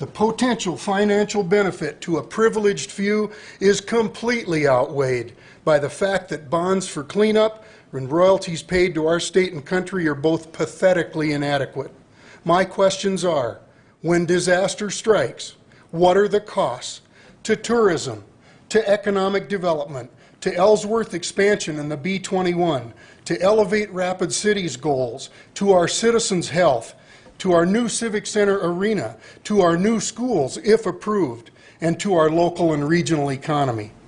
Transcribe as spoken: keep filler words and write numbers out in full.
The potential financial benefit to a privileged few is completely outweighed by the fact that bonds for cleanup and royalties paid to our state and country are both pathetically inadequate. My questions are, when disaster strikes, what are the costs to tourism, to economic development, to Ellsworth expansion and the B twenty-one, to Elevate Rapid Cities goals, to our citizens' health, to our new Civic Center arena, to our new schools, if approved, and to our local and regional economy?